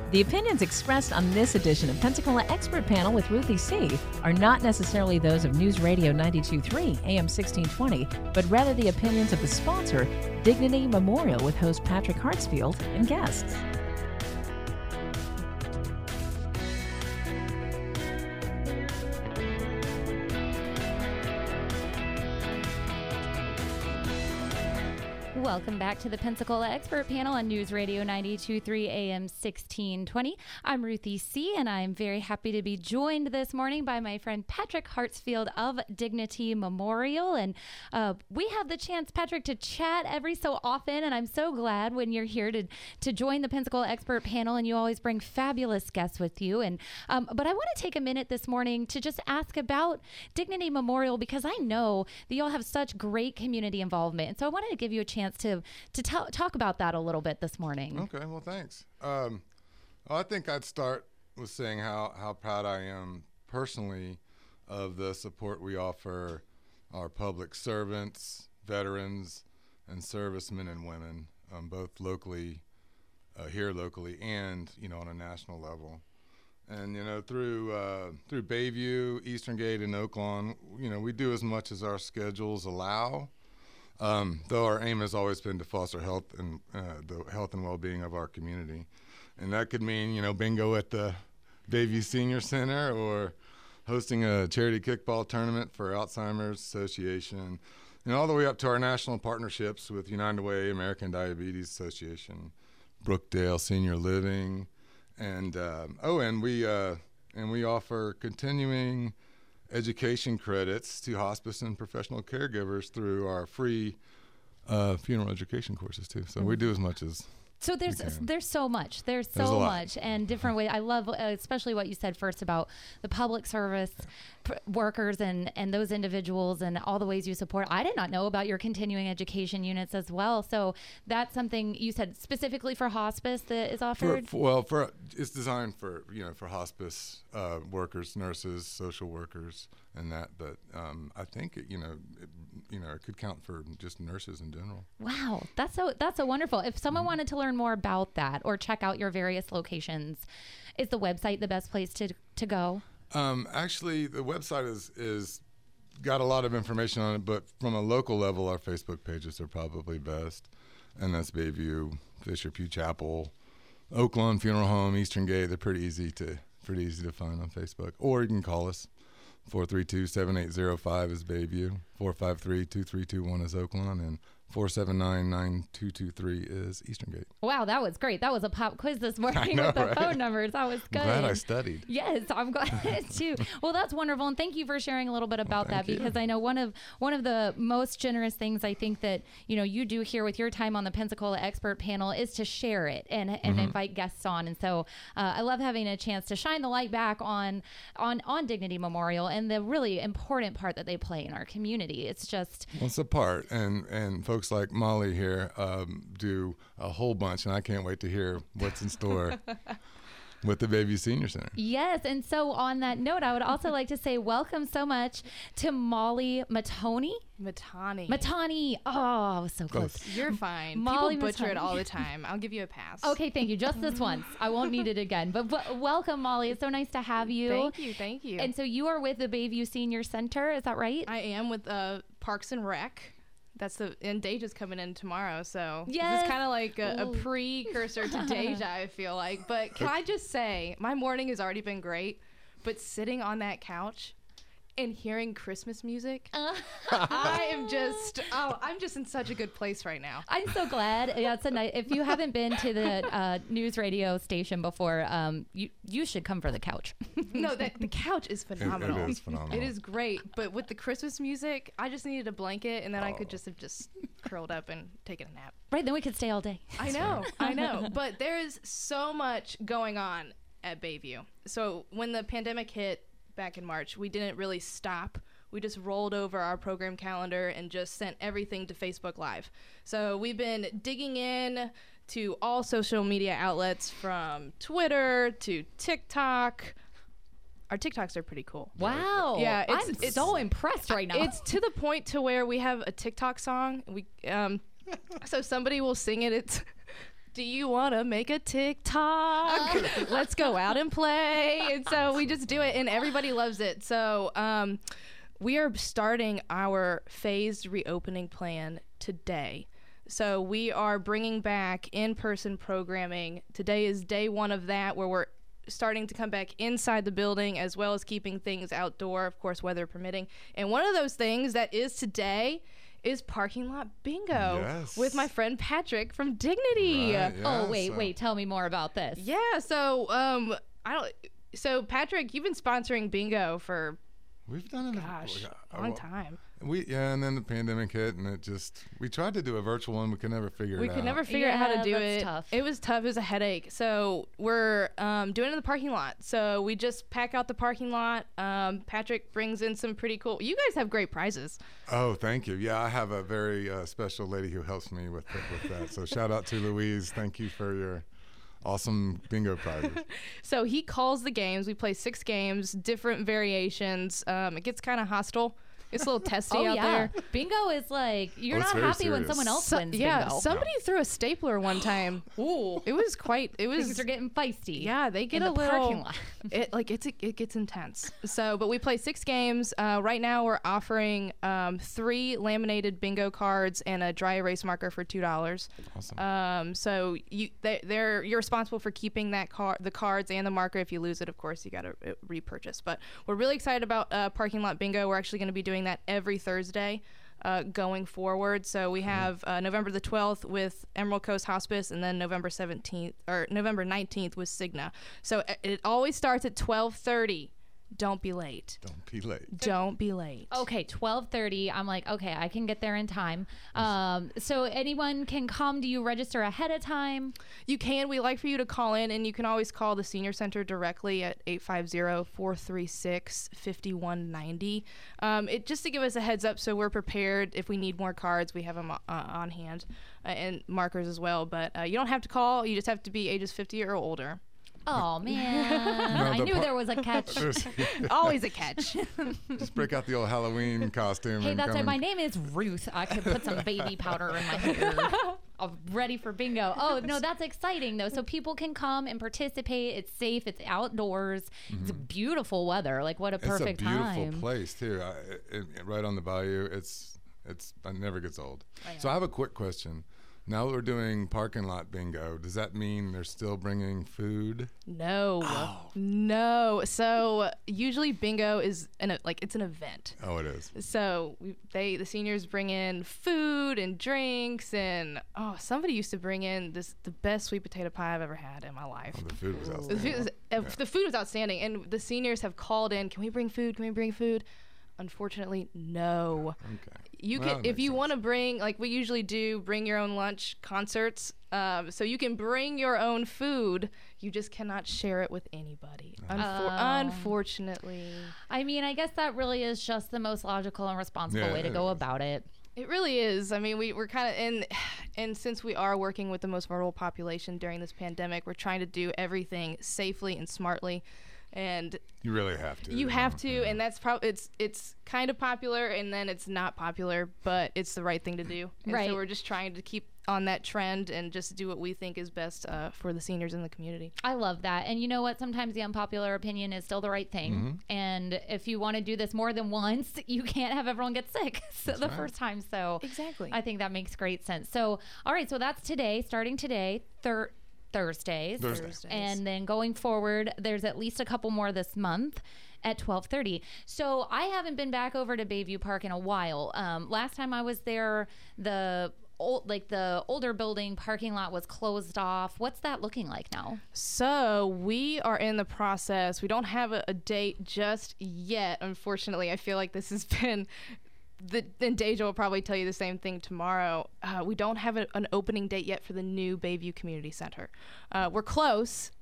The opinions expressed on this edition of Pensacola Expert Panel with Ruthie C. are not necessarily those of News Radio 92.3 AM 1620, but rather the opinions of the sponsor, Dignity Memorial, with host Patrick Hartsfield and guests. Welcome back to the Pensacola Expert Panel on News Radio 92.3 AM 1620. I'm Ruthie C., and I'm very happy to be joined this morning by my friend Patrick Hartsfield of Dignity Memorial. And we have the chance, Patrick, to chat every so often, and I'm so glad when you're here to join the Pensacola Expert Panel, and you always bring fabulous guests with you. And but I want to take a minute this morning to just ask about Dignity Memorial, because I know that you all have such great community involvement. And so I wanted to give you a chance to talk about that a little bit this morning. Okay, well, thanks. I think I'd start with saying how proud I am personally of the support we offer our public servants, veterans, and servicemen and women, both locally, here locally, and on a national level. And through Bayview, Eastern Gate, and Oaklawn, we do as much as our schedules allow. Though our aim has always been to foster health and the health and well-being of our community. And that could mean, bingo at the Bayview Senior Center, or hosting a charity kickball tournament for Alzheimer's Association, and all the way up to our national partnerships with United Way, American Diabetes Association, Brookdale Senior Living, and we offer continuing education credits to hospice and professional caregivers through our free funeral education courses too. So we do as much as So there's so much. There's so much and different ways. I love especially what you said first about the public service workers and those individuals and all the ways you support. I did not know about your continuing education units as well. So that's something you said specifically for hospice that is offered? It's designed for hospice workers, nurses, social workers, and that. But I think it could count for just nurses in general. Wow, that's so wonderful. If someone wanted to learn more about that or check out your various locations, is the website the best place to go? Actually, the website is got a lot of information on it, but from a local level, our Facebook pages are probably best, and that's Bayview, Fisher Pew Chapel, Oaklawn Funeral Home, Eastern Gate. They're pretty easy to find on Facebook, or you can call us. 432-7805 is Bayview, 453-2321 is Oaklawn, and 479-9223 is Eastern Gate. Wow, that was great. That was a pop quiz this morning with the phone numbers. That was good. I'm glad I studied. Yes, I'm glad too. Well, that's wonderful, and thank you for sharing a little bit about that, because I know one of the most generous things I think that you do here with your time on the Pensacola Expert Panel is to share it and invite guests on. And so I love having a chance to shine the light back on Dignity Memorial and the really important part that they play in our community. It's just it's a part, and folks like Molly here do a whole bunch, and I can't wait to hear what's in store with the Bayview Senior Center. Yes, and so on that note, I would also like to say welcome so much to Molly Matani. Oh, I was so close. You're fine. Molly People butcher Matani. it all the time. I'll give you a pass. Okay, thank you. Just this once. I won't need it again. But welcome, Molly. It's so nice to have you. Thank you. And so you are with the Bayview Senior Center, is that right? I am with Parks and Rec. And Deja's coming in tomorrow, so yes. This is kind of like a precursor to Deja, I feel like. But can I just say, my morning has already been great, but sitting on that couch and hearing Christmas music, I'm just in such a good place right now. I'm so glad. Yeah, it's a nice. If you haven't been to the news radio station before, you should come for the couch. No, the couch is phenomenal. It is phenomenal. It is great, but with the Christmas music, I just needed a blanket, and then I could just have curled up and taken a nap. Right, then we could stay all day. I know. But there is so much going on at Bayview. So when the pandemic hit back in March, we didn't really stop. We just rolled over our program calendar and just sent everything to Facebook Live. So we've been digging in to all social media outlets, from Twitter to TikTok. Our TikToks are pretty cool. Wow. Yeah, I'm so impressed right now. It's to the point to where we have a TikTok song. So somebody will sing it. It's do you want to make a TikTok? Let's go out and play. And so we just do it, and everybody loves it. So we are starting our phased reopening plan today. So we are bringing back in-person programming. Today is day one of that, where we're starting to come back inside the building, as well as keeping things outdoor, of course, weather permitting. And one of those things that is today is parking lot bingo with my friend Patrick from Dignity. Right, yeah, Oh, wait, tell me more about this. Yeah, so so Patrick, you've been sponsoring bingo for we've done it a long time. And then the pandemic hit, and we tried to do a virtual one. We could never figure it out. We could never figure out how to do that's it. Tough. It was tough. It was a headache. So we're doing it in the parking lot. So we just pack out the parking lot. Patrick brings in some pretty cool. You guys have great prizes. Oh, thank you. Yeah, I have a very special lady who helps me with that. So shout out to Louise. Thank you for your awesome bingo prizes. So he calls the games. We play 6 games, different variations. It gets kind of hostile. It's a little testy out there. Bingo is like, you're not very happy when serious. someone else wins Yeah, bingo. somebody threw a stapler one time. Ooh. It was Things are getting feisty. Yeah, they get in a the little parking lot. it gets intense. So, but we play 6 games. Right now we're offering 3 laminated bingo cards and a dry erase marker for $2. Awesome. So you're responsible for keeping the cards and the marker. If you lose it, of course, you got to repurchase. But we're really excited about parking lot bingo. We're actually going to be doing that every Thursday going forward. So we have November the 12th with Emerald Coast Hospice, and then November 19th with Cigna. So it always starts at 12:30. Don't be late. Don't be late. Don't be late. Okay, 12:30. I'm like, okay, I can get there in time. So anyone can come. Do you register ahead of time? You can. We like for you to call in, and you can always call the Senior Center directly at 850-436-5190. Just to give us a heads up, so we're prepared. If we need more cards, we have them on hand, and markers as well. But you don't have to call. You just have to be ages 50 or older. Oh man, I knew there was a catch. Always a catch. Just break out the old Halloween costume. Hey, and that's come right. My and- name is Ruth. I could put some baby powder in my hair. I'm ready for bingo. Oh no, that's exciting though. So people can come and participate. It's safe. It's outdoors. It's beautiful weather. Like what a perfect It's a beautiful time. place too. Right on the bayou. It never gets old. So I have a quick question. Now that we're doing parking lot bingo, does that mean they're still bringing food? No. No. So usually bingo is it's an event. Oh, it is. So the seniors bring in food and drinks, and somebody used to bring in the best sweet potato pie I've ever had in my life. Oh, the food was The outstanding. food was outstanding, and the seniors have called in. Can we bring food? Can we bring food? Unfortunately, no. Okay. You Well, can, that if makes you sense. want to bring, like we usually do, bring your own lunch concerts. So you can bring your own food. You just cannot share it with anybody. Unfortunately. I mean, I guess that really is just the most logical and responsible way to it go is. about it. It really is. I mean, we're kind of and since we are working with the most vulnerable population during this pandemic, we're trying to do everything safely and smartly. And You really have to. you have to, and that's probably it's kind of popular, and then it's not popular, but it's the right thing to do. And Right. So we're just trying to keep on that trend and just do what we think is best for the seniors in the community. I love that. And you know what? Sometimes the unpopular opinion is still the right thing. And if you want to do this more than once, you can't have everyone get sick the first time. So Exactly. I think that makes great sense. So, all right. So that's today, starting today, Thursdays. Thursday. And then going forward, there's at least a couple more this month at 12:30. So I haven't been back over to Bayview Park in a while. Last time I was there, the older building parking lot was closed off. What's that looking like now? So we are in the process. We don't have a date just yet, unfortunately. I feel like this has been and Deja will probably tell you the same thing tomorrow. We don't have an opening date yet for the new Bayview Community Center. We're close.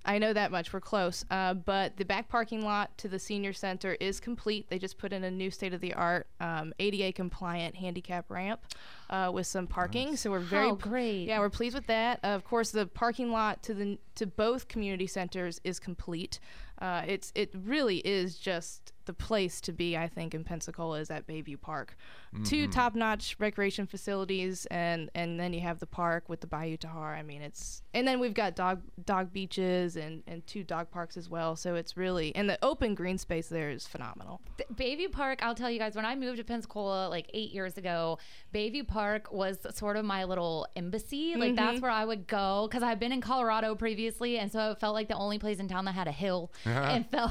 I know that much. We're close. But the back parking lot to the senior center is complete. They just put in a new state-of-the-art ADA compliant handicap ramp with some parking. Nice. So we're very great. Yeah, we're pleased with that. Of course, the parking lot to both community centers is complete. It really is just the place to be, I think, in Pensacola is at Bayview Park. Two top-notch recreation facilities, and then you have the park with the Bayou Tahar. I mean, and then we've got dog beaches and 2 dog parks as well. So it's really, and the open green space there is phenomenal. Bayview Park, I'll tell you guys, when I moved to Pensacola like 8 years ago, Bayview Park was sort of my little embassy. Like that's where I would go because I've been in Colorado previously, and so it felt like the only place in town that had a hill and felt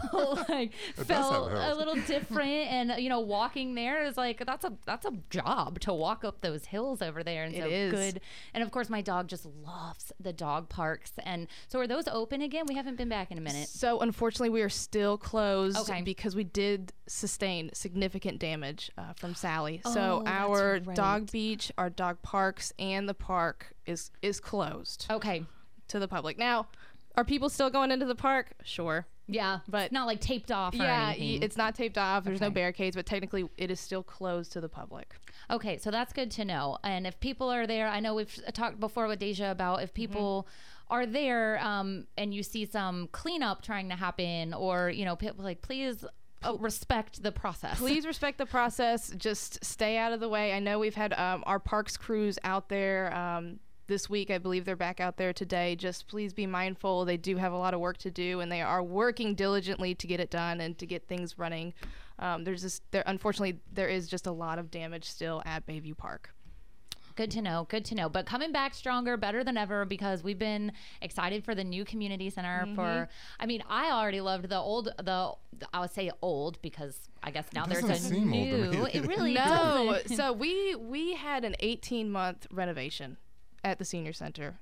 a little different. And walking there is like that's a job to walk up those hills over there. And so it is good. And of course, my dog just loves the dog parks. And so are those open again? We haven't been back in a minute. So unfortunately, we are still closed Okay. because we did sustain significant damage from Sally. So that's our right. dog beach, our dog parks, and the park is closed Okay. to the public. Now, are people still going into the park? Sure. Yeah, But- it's not like taped off or Yeah, anything. it's not taped off. There's no Okay. barricades, but technically it is still closed to the public. Okay, so that's good to know. And if people are there, I know we've talked before with Deja about if people are there and you see some cleanup trying to happen, or people like, please respect the process. Please respect the process. Just stay out of the way. I know we've had our parks crews out there this week. I believe they're back out there today. Just please be mindful. They do have a lot of work to do, and they are working diligently to get it done and to get things running. Unfortunately, there is just a lot of damage still at Bayview Park. Good to know. Good to know. But coming back stronger, better than ever, because we've been excited for the new community center. I already loved I would say old because I guess now there's doesn't a seem old to new. me. It really No, doesn't. so we had an 18-month renovation at the senior center.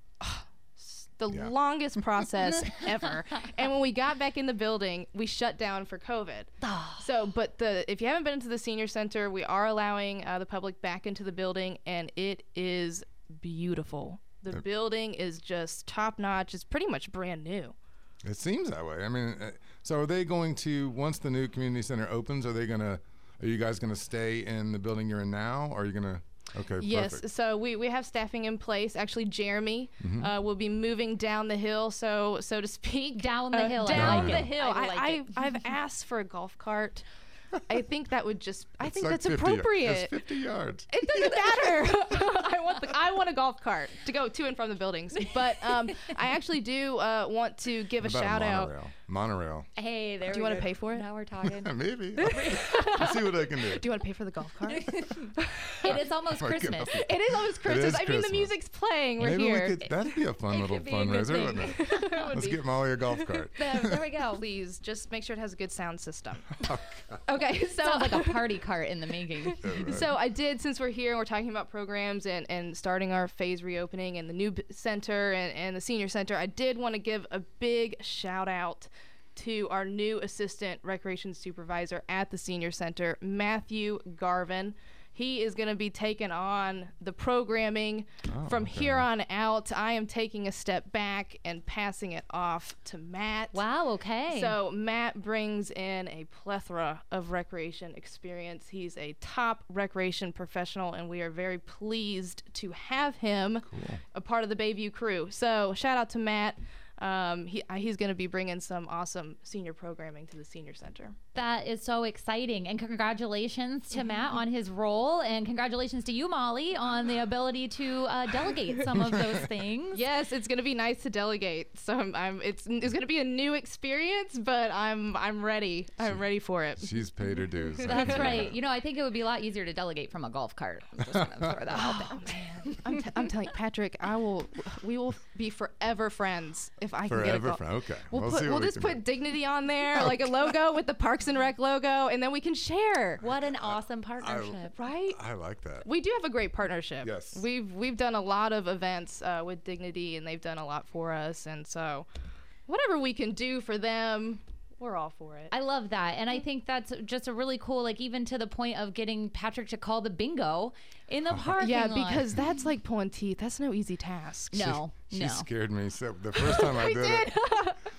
The longest process ever. And when we got back in the building, we shut down for COVID. So, if you haven't been into the senior center, we are allowing the public back into the building, and it is beautiful. The building is just top notch. It's pretty much brand new. It seems that way. I mean, so are they going to, once the new community center opens, are you guys going to stay in the building you're in now? Or are you going to? Okay, Yes, perfect. so we have staffing in place. Actually, Jeremy will be moving down the hill, so to speak. Down the hill. I Down like the it. hill. I like it. I've asked for a golf cart. I think that would I think like that's 50 appropriate. It's 50 yards. It doesn't matter. I want a golf cart to go to and from the buildings. But I actually do want to give What a about shout out. Monorail. Hey, there Do you we want to go. pay for it? Now we're talking. Maybe. Let's see what I can do. Do you want to pay for the golf cart? It is almost Oh my Christmas. goodness. It is almost Christmas. is I mean, Christmas. the music's playing. We're Maybe here. we could. That'd be a fun little could be a good fundraiser, wouldn't it? Let's get Molly a golf cart. There we go. Please, just make sure it has a good sound system. Okay, so Sounds like a party cart in the making. So I did, since we're here and we're talking about programs and starting our phase reopening and the new center and the senior center, I did want to give a big shout out to our new assistant recreation supervisor at the senior center, Matthew Garvin. He is going to be taking on the programming. From here on out, I am taking a step back and passing it off to Matt. Wow, okay. So Matt brings in a plethora of recreation experience. He's a top recreation professional, and we are very pleased to have him a part of the Bayview crew. So shout out to Matt. He's going to be bringing some awesome senior programming to the senior center. That is so exciting. And congratulations to Matt on his role. And congratulations to you, Molly, on the ability to delegate some of those things. Yes, it's going to be nice to delegate. So it's going to be a new experience, but I'm ready. I'm ready for it. She's paid her dues. That's right. I think it would be a lot easier to delegate from a golf cart. I'm just going to throw that out there. Oh, man. I'm telling you, Patrick, we will be forever friends if I can get a Forever golf. friend. Okay. We'll just put Dignity on there, like a logo with the Parks and Rec logo, and then we can share. What an awesome partnership. Right? I like that. We do have a great partnership. Yes. We've done a lot of events with Dignity, and they've done a lot for us, and so whatever we can do for them, we're all for it. I love that. And I think that's just a really cool, like even to the point of getting Patrick to call the bingo in the parking Yeah, lot. because that's like pulling teeth. That's no easy task. No. She scared me. So the first time I did it,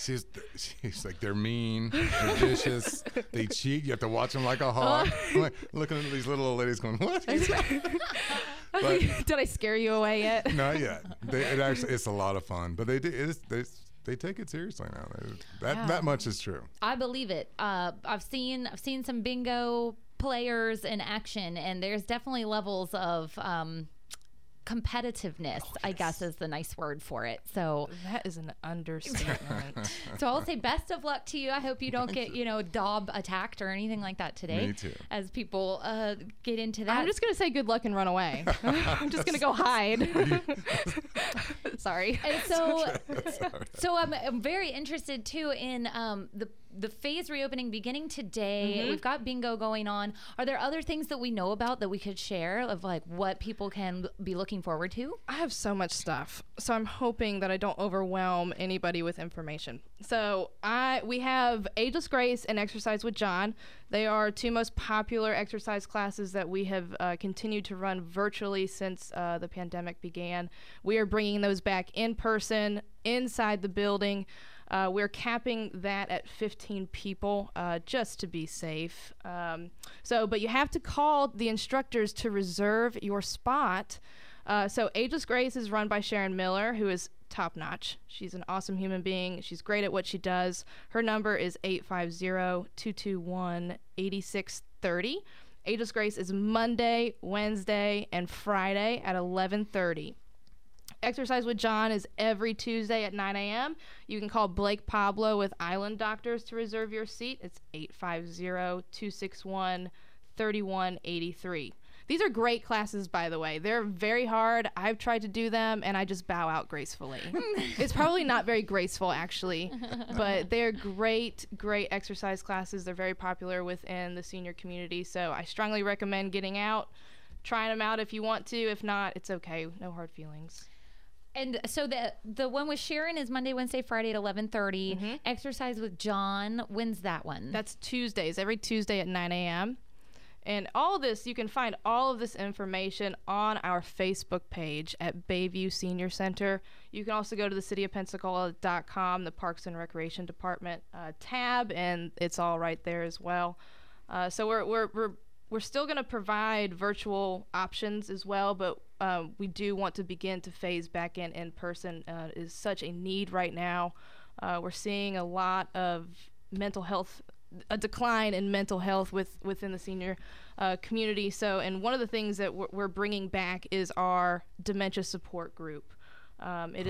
she's like, they're mean, they're vicious, they cheat. You have to watch them like a hawk. I'm like, looking at these little old ladies going, what? But, did I scare you away yet? not yet. It's a lot of fun, but they take it seriously now. That much is true. I believe it. I've seen some bingo players in action, and there's definitely levels of competitiveness, I guess is the nice word for it. So that is an understatement. So I'll say best of luck to you. I hope you don't get, dob attacked or anything like that today. Me too. As people get into that. I'm just going to say good luck and run away. I'm just going to go hide. Sorry. And so I'm very interested too in the phase reopening beginning today. Mm-hmm. We've got bingo going on. Are there other things that we know about that we could share of like what people can be looking forward to? I have so much stuff, so I'm hoping that I don't overwhelm anybody with information. So we have Ageless Grace and Exercise with John. They are two most popular exercise classes that we have continued to run virtually since the pandemic began. We are bringing those back in person, inside the building. We're capping that at 15 people just to be safe. But you have to call the instructors to reserve your spot. So Ageless Grace is run by Sharon Miller, who is top notch. She's an awesome human being. She's great at what she does. Her number is 850-221-8630. Ageless Grace is Monday, Wednesday, and Friday at 11:30. Exercise with John is every Tuesday at 9 a.m. You can call Blake Pablo with Island Doctors to reserve your seat. It's 850-261-3183. These are great classes, by the way. They're very hard. I've tried to do them, and I just bow out gracefully. It's probably not very graceful, actually, but they're great, great exercise classes. They're very popular within the senior community, so I strongly recommend getting out, trying them out if you want to. If not, it's okay. No hard feelings. And so the one with Sharon is Monday, Wednesday, Friday at 11:30. Mm-hmm. Exercise with John, when's that one? That's Tuesdays, every Tuesday at 9 a.m. And all this, you can find all of this information on our Facebook page at Bayview Senior Center. You can also go to the cityofpensacola.com, the Parks and Recreation Department tab, and it's all right there as well. So we're still going to provide virtual options as well, but we do want to begin to phase back in person. It is such a need right now. We're seeing a lot of mental health, a decline in mental health within the senior community. So, and one of the things that we're bringing back is our dementia support group. It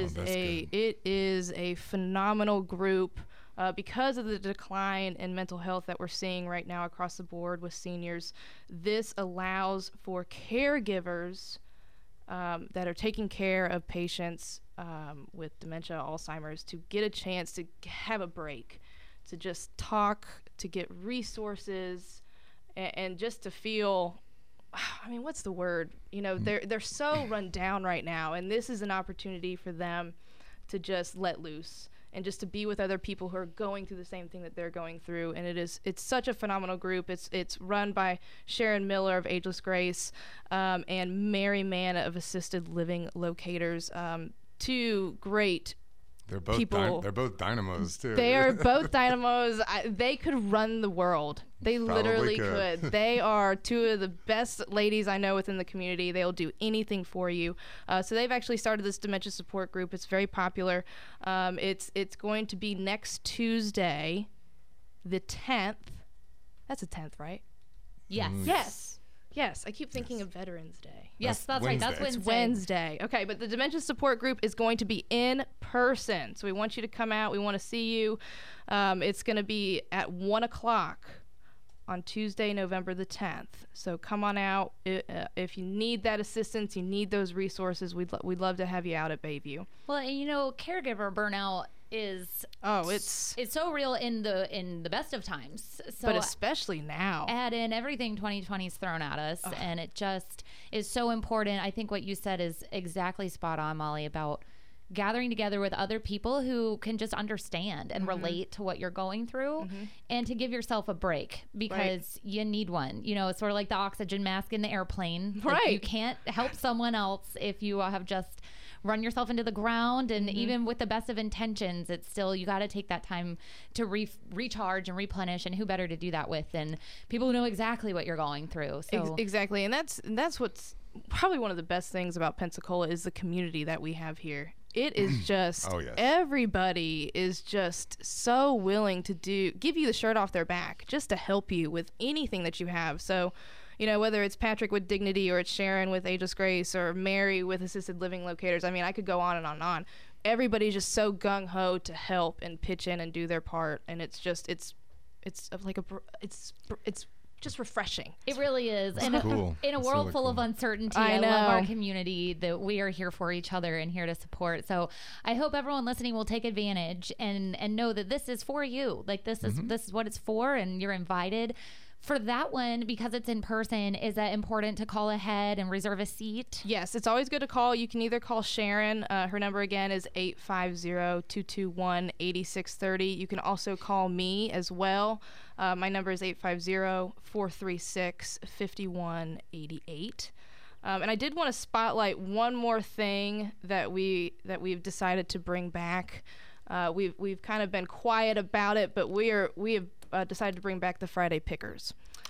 is a phenomenal group. Because of the decline in mental health that we're seeing right now across the board with seniors, this allows for caregivers that are taking care of patients with dementia, Alzheimer's, to get a chance to have a break, to just talk, to get resources, and just to feel, I mean, what's the word? They're so run down right now, and this is an opportunity for them to just let loose and just to be with other people who are going through the same thing that they're going through. And it's such a phenomenal group. It's run by Sharon Miller of Ageless Grace and Mary Mann of Assisted Living Locators. Two great people. They're both dynamos too. They are both dynamos. They could run the world. They literally could. They are two of the best ladies I know within the community. They'll do anything for you. So they've actually started this dementia support group. It's very popular. It's going to be next Tuesday, the 10th. That's the 10th, right? Yes. Yes. I keep thinking of Veterans Day. Yes, that's right. That's Wednesday. It's Wednesday. Okay, but the dementia support group is going to be in person. So we want you to come out. We want to see you. It's going to be at 1 o'clock on Tuesday, November the 10th. So come on out. If you need that assistance, you need those resources, we'd love to have you out at Bayview. Well, and caregiver burnout is it's so real in the best of times, so but especially now. Add in everything 2020's thrown at us, and it just is so important. I think what you said is exactly spot on, Molly, about gathering together with other people who can just understand and relate to what you're going through, and to give yourself a break, because you need one. It's sort of like the oxygen mask in the airplane. Right. You can't help someone else if you have just run yourself into the ground. And even with the best of intentions, it's still, you got to take that time to recharge and replenish. And who better to do that with than people who know exactly what you're going through. So exactly. And that's what's probably one of the best things about Pensacola is the community that we have here. It is just everybody is just so willing to give you the shirt off their back just to help you with anything that you have. So, you know, whether it's Patrick with Dignity or it's Sharon with Ageless Grace or Mary with Assisted Living Locators. I mean, I could go on and on and on. Everybody's just so gung-ho to help and pitch in and do their part. And it's just, it's just refreshing. It really is. And cool. In a It's world really full cool. of uncertainty, I I know. love our community that we are here for each other and here to support. So I hope everyone listening will take advantage and know that this is for you. Like this is what it's for, and you're invited. For that one, because it's in person, is that important to call ahead and reserve a seat? Yes, it's always good to call. You can either call Sharon. Her number again is 850-221-8630. You can also call me as well. My number is 850-436-5188. And I did want to spotlight one more thing that we've decided to bring back. We've kind of been quiet about it, but we have decided to bring back the Friday Pickers.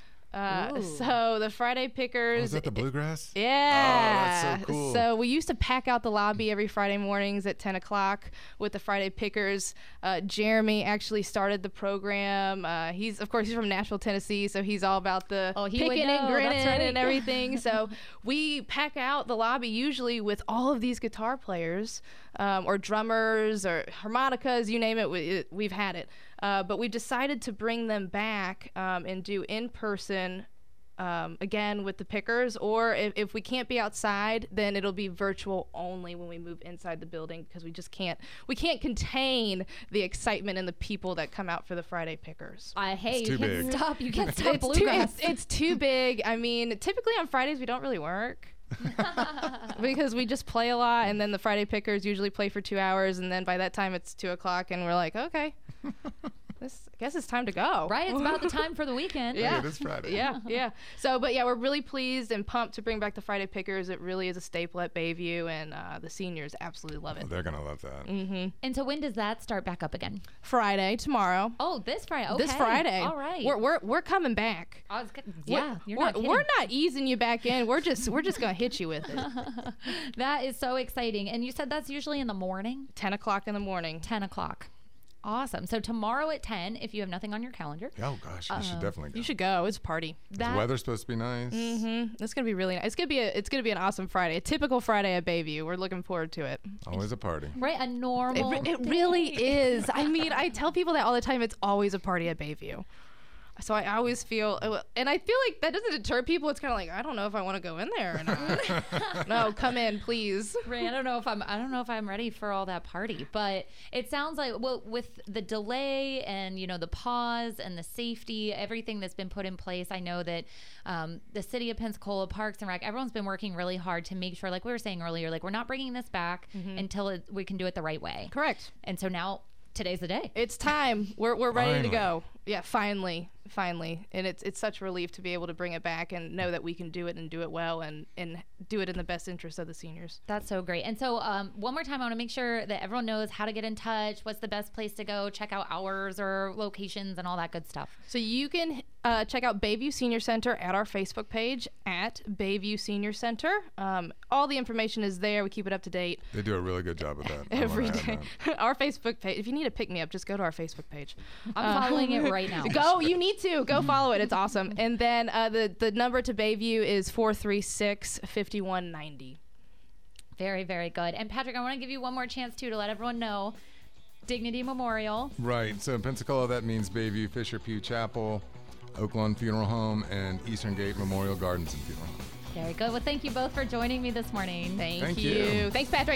So the Friday Pickers. Oh, is that the bluegrass? Yeah. Oh, that's so cool. So we used to pack out the lobby every Friday mornings at 10 o'clock with the Friday Pickers. Jeremy actually started the program. He's from Nashville, Tennessee, so he's all about the picking and grinning and everything. So we pack out the lobby usually with all of these guitar players or drummers or harmonicas, you name it. We've had it. But we decided to bring them back and do in-person again with the Pickers, or if we can't be outside, then it'll be virtual only when we move inside the building, because we can't contain the excitement and the people that come out for the Friday Pickers. Hey, It's you too can't big. stop. You can't stop bluegrass. It's too big. I mean, typically on Fridays we don't really work. Because we just play a lot, and then the Friday Pickers usually play for 2 hours, and then by that time it's 2 o'clock and we're like, okay, I guess it's time to go. Right? It's about the time for the weekend. Yeah. It is Friday. Yeah. So, but yeah, we're really pleased and pumped to bring back the Friday Pickers. It really is a staple at Bayview, and the seniors absolutely love it. Oh, they're going to love that. And so when does that start back up again? Friday, tomorrow. Oh, this Friday. Okay. This Friday. All right. We're coming back. You're not kidding. We're not easing you back in. We're just gonna hit you with it. That is so exciting. And you said that's usually in the morning? 10 o'clock in the morning. 10 o'clock. Awesome. So tomorrow at 10, if you have nothing on your calendar. Oh, gosh. You should definitely go. You should go. It's a party. The weather's supposed to be nice. It's gonna be really nice. It's gonna be an awesome Friday. A typical Friday at Bayview. We're looking forward to it. Always a party. Right, a normal. It really is. I mean, I tell people that all the time. It's always a party at Bayview. So I always feel, and I feel like that doesn't deter people. It's kind of like, I don't know if I want to go in there or not. No, come in, please. Right, I don't know if I'm ready for all that party, but it sounds like, well, with the delay and the pause and the safety, everything that's been put in place, I know that the city of Pensacola, Parks and Rec, everyone's been working really hard to make sure, like we were saying earlier, like we're not bringing this back until we can do it the right way. Correct. And so now today's the day. It's time. We're ready to Finally. go. Yeah, finally. And it's such a relief to be able to bring it back and know that we can do it and do it well and do it in the best interest of the seniors. That's so great. And so one more time, I want to make sure that everyone knows how to get in touch, what's the best place to go, check out hours or locations and all that good stuff. So you can check out Bayview Senior Center at our Facebook page at Bayview Senior Center. All the information is there. We keep it up to date They do a really good job with that. every day. Our Facebook page. If you need a pick me up, just go to our Facebook page. I'm following it right now. Go, you need to go follow it. It's awesome. And then the number to Bayview is 436-5190. Very, very good. And Patrick, I want to give you one more chance too to let everyone know Dignity Memorial. Right. So in Pensacola, that means Bayview Fisher Pugh Chapel, Oaklawn Funeral Home, and Eastern Gate Memorial Gardens and Funeral Home. Very good. Well, thank you both for joining me this morning. Thank Thank you. you. Thanks, Patrick.